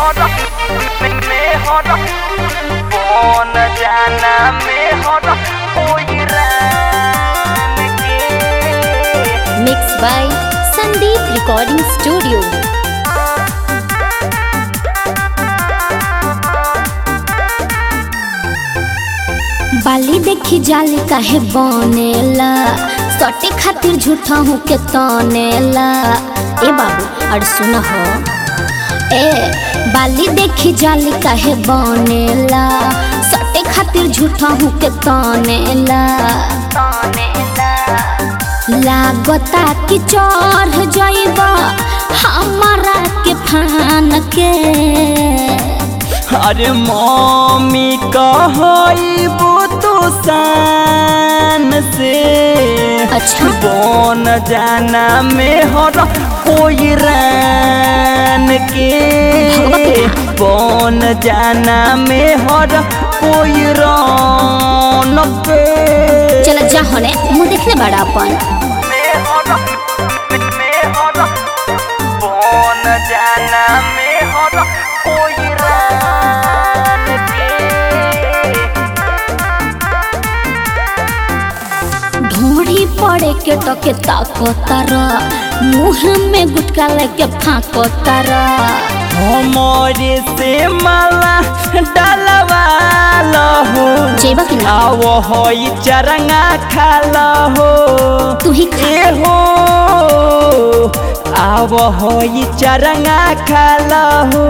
कौन जाना में हर कोई रान के। Mix by Sandeep recording studio. बाली देखी जाली काहे बनेला, सटे खातिर झूठा हूँ के तनेला। ए बाबू और सुन हो, ए बाली देखी जाली काहे बनेला, सटे खातिर झूठा हूँ के तनेला। लागता कि चढ़ जाइबा हमारा के फान के। अरे मम्मी कहबो तो शान से, अच्छा कौन जाना में हर कोई रान के। कौन जाना में हर कोई रान के। चल जा होने मुँह देखले बड़ा अपन। कौन जाना में हर कोई रान के। ढोड़ी पड़े के टके ताको तारा, मुँह में गुटका लेके फाको तारा। हमारे से माला डालवा लहो, जेबा कि ना आओ होई चरंगा खा लहो। तू ही खा। ए हो आओ होई चरंगा खा लहो।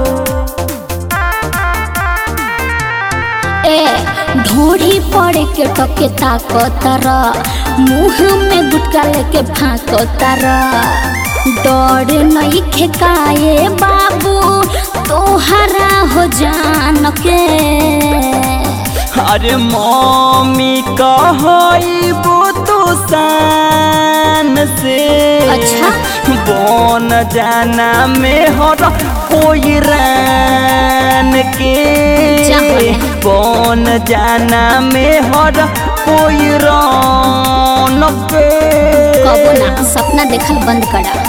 ए ढोड़ी पड़े के टके ताको तारा, मुँह में गुटका लेके फाको तारा। डर नहीं खेकाए बाबू तोहरा हो जान के। अरे मम्मी कहबो तो शान से, अच्छा कौन जाना में हर कोई रान के। कौन जाना में हर कोई रान के। कबो ना सपना देखल बंद करा।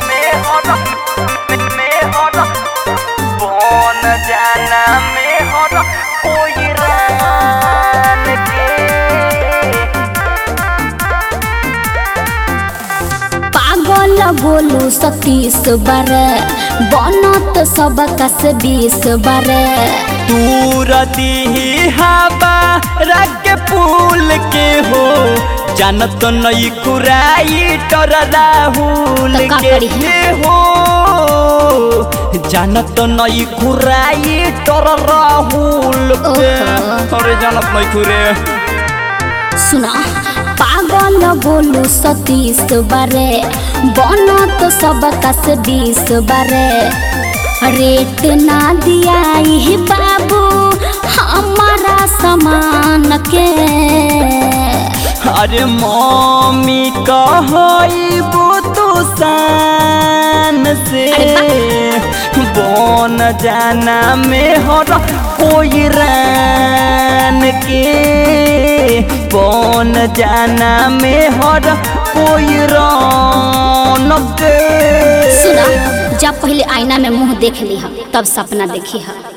कौन जाना में हर कोई रान के। पागल बोलू 37 बार, बनत सब कस 20 बार। दूर दी हवा रख पुल के हो, जानत नई कुराई तर राहुल तो का के करी है? हो। जानत नई कुराई तर राहुल के। ओहो। अरे जानत नई कुरे। सुना पागल बोलू 37 बारे, बनत सब कस 20 बारे। रेट ना दिया ही बाबू हमारा सामान के। अरे मम्मी कहबो तो शान से, कौन जाना में हर कोई रान के। कौन जाना में हर कोई रान के। सुना जब पहले आईना में मुँह देख ली तब सपना देखी है।